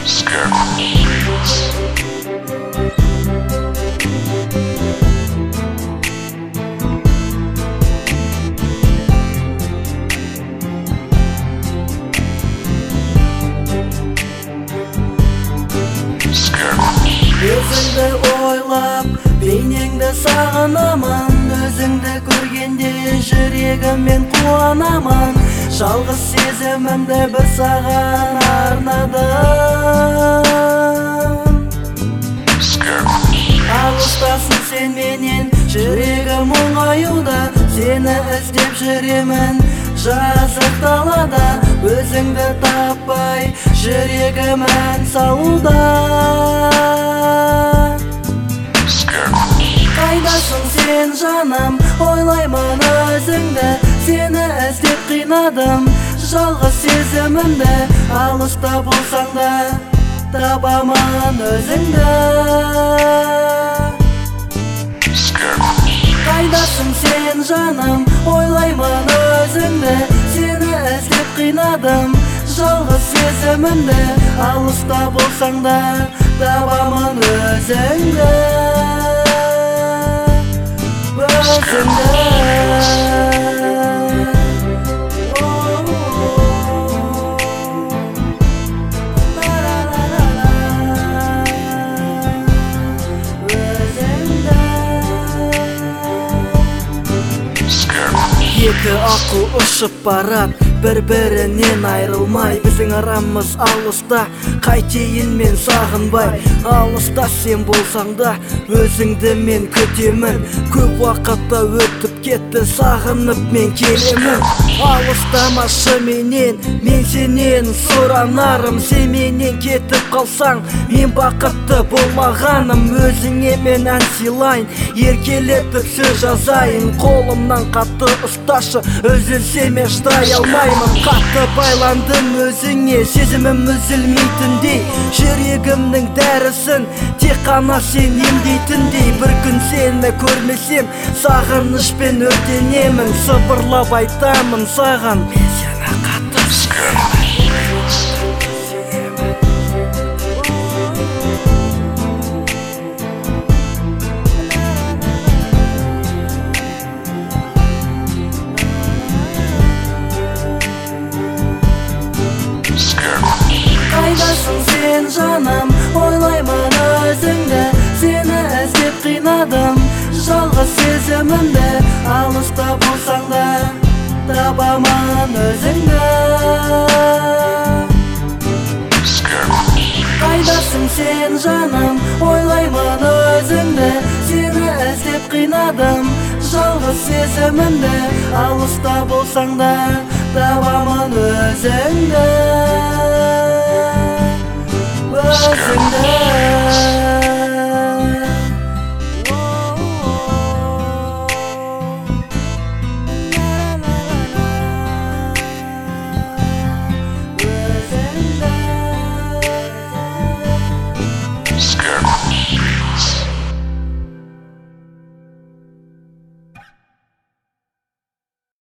Өзіңді ойлап, бейнеңді сағынамын. Өзіңді көргенде жүрегіммен қуанамын. Жалғыз сезімімді бір саған арнадым. Алыстасың сен менен, жүрегім оңаюда. Сені іздеп жүремін жазық далада. Өзіңді таппай жүрегім ән салуда. Қайдасың сен жаным, ойлаймын өзіңді. Сені іздеп қинадым жалғыз сезімімді. Алыста болсаң да табамын өзіңді. Қайдасың сен жаным, ойлаймын өзіңді. Сені іздеп қинадым жалғыз сезімімді. Алыста болсаң да табамын өзіңді. Екі ақыл ұшып барат, бір-бірінен айрылмай. Біздің арамыз алыста, қайтейін мен сағынбай. Алыста сен болсаң да өзіңді мен күтемін. Көп уақытта өтіп кетті, сағынып мен келемін. Алыстамашы менен, мен сенен сұранарым. Сен менен кетіп қалсаң, мен бақытты болмағаным. Өзіңе мен ән сыйлайын, еркелетіп сөз жазайын. Қолымнан қатты ұсташы, үзілсем шыдай алмаймын. Қатты байландым өзіңе, сезімім үзілмейтіндей. Жүрегімнің дәрісін тек қана сен емдейтіндей. Бір күн сені көрмесем, сағынышпен өртенемін. Сыбырлап айтамын саған, мен сені қатты сүйемін. Қайдасың сен жаным, ойлаймын өзіңді. Сені іздеп қинадым жалғыз сезімімді. Алыста болсаң да табамын өзіңді. Қайдасың сен жаным, ойлаймын өзіңді. Сені іздеп қинадым жалғыз сезімімді. Алыста болсаң да табамын өзіңді.